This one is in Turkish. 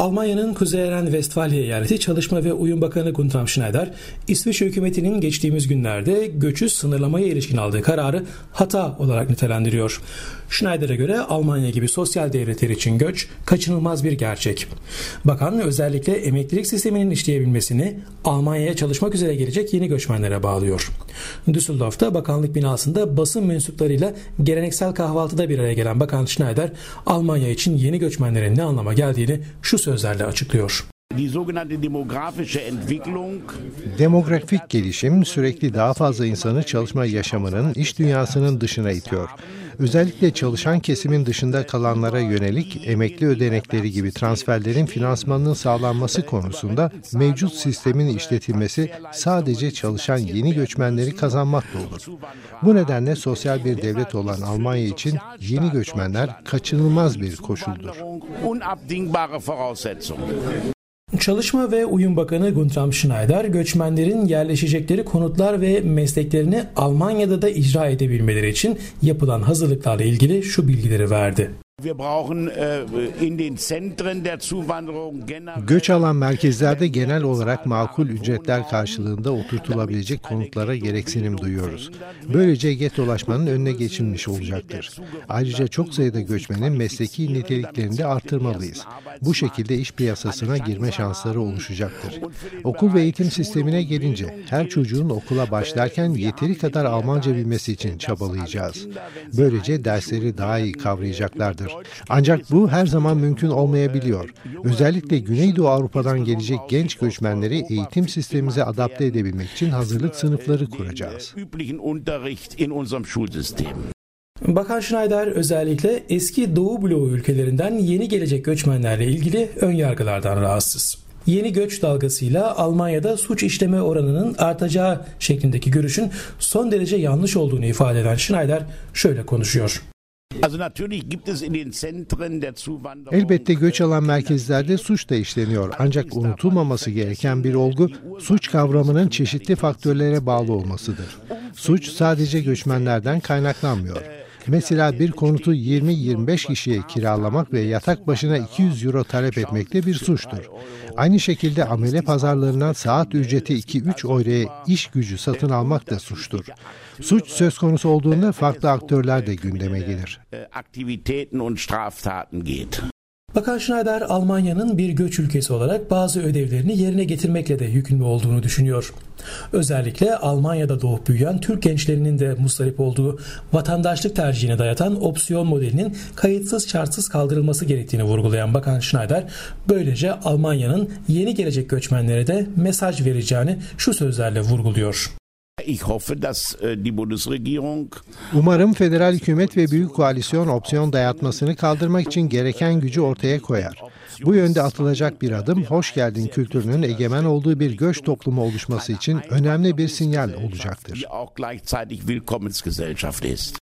Almanya'nın Kuzey Ren-Vestfalya eyaleti Çalışma ve Uyum Bakanı Guntram Schneider, İsviçre hükümetinin geçtiğimiz günlerde göçü sınırlamaya ilişkin aldığı kararı hata olarak nitelendiriyor. Schneider'e göre Almanya gibi sosyal devletler için göç kaçınılmaz bir gerçek. Bakan özellikle emeklilik sisteminin işleyebilmesini Almanya'ya çalışmak üzere gelecek yeni göçmenlere bağlıyor. Düsseldorf'ta bakanlık binasında basın mensuplarıyla geleneksel kahvaltıda bir araya gelen Bakan Schneider, Almanya için yeni göçmenlerin ne anlama geldiğini şu sözlerle açıklıyor. Demografik gelişim sürekli daha fazla insanı çalışma yaşamının, iş dünyasının dışına itiyor. Özellikle çalışan kesimin dışında kalanlara yönelik emekli ödenekleri gibi transferlerin finansmanının sağlanması konusunda mevcut sistemin işletilmesi sadece çalışan yeni göçmenleri kazanmakla olur. Bu nedenle sosyal bir devlet olan Almanya için yeni göçmenler kaçınılmaz bir koşuldur. Çalışma ve Uyum Bakanı Guntram Schneider, göçmenlerin yerleşecekleri konutlar ve mesleklerini Almanya'da da icra edebilmeleri için yapılan hazırlıklarla ilgili şu bilgileri verdi. Göç alan merkezlerde genel olarak makul ücretler karşılığında oturtulabilecek konutlara gereksinim duyuyoruz. Böylece getolaşmanın önüne geçilmiş olacaktır. Ayrıca çok sayıda göçmenin mesleki niteliklerini de artırmalıyız. Bu şekilde iş piyasasına girme şansları oluşacaktır. Okul ve eğitim sistemine gelince her çocuğun okula başlarken yeteri kadar Almanca bilmesi için çabalayacağız. Böylece dersleri daha iyi kavrayacaklardır. Ancak bu her zaman mümkün olmayabiliyor. Özellikle Güneydoğu Avrupa'dan gelecek genç göçmenleri eğitim sistemimize adapte edebilmek için hazırlık sınıfları kuracağız. Bakan Schneider özellikle eski Doğu bloğu ülkelerinden yeni gelecek göçmenlerle ilgili önyargılardan rahatsız. Yeni göç dalgasıyla Almanya'da suç işleme oranının artacağı şeklindeki görüşün son derece yanlış olduğunu ifade eden Schneider şöyle konuşuyor. Elbette göç alan merkezlerde suç da işleniyor. Ancak unutulmaması gereken bir olgu, suç kavramının çeşitli faktörlere bağlı olmasıdır. Suç sadece göçmenlerden kaynaklanmıyor. Mesela bir konutu 20-25 kişiye kiralamak ve yatak başına 200 euro talep etmek de bir suçtur. Aynı şekilde amele pazarlarından saat ücreti 2-3 euroya iş gücü satın almak da suçtur. Suç söz konusu olduğunda farklı aktörler de gündeme gelir. Bakan Schneider, Almanya'nın bir göç ülkesi olarak bazı ödevlerini yerine getirmekle de yükümlü olduğunu düşünüyor. Özellikle Almanya'da doğup büyüyen Türk gençlerinin de muzdarip olduğu vatandaşlık tercihine dayatan opsiyon modelinin kayıtsız şartsız kaldırılması gerektiğini vurgulayan Bakan Schneider, böylece Almanya'nın yeni gelecek göçmenlere de mesaj vereceğini şu sözlerle vurguluyor. Umarım federal hükümet ve büyük koalisyon opsiyon dayatmasını kaldırmak için gereken gücü ortaya koyar. Bu yönde atılacak bir adım, hoş geldin kültürünün egemen olduğu bir göç toplumu oluşması için önemli bir sinyal olacaktır.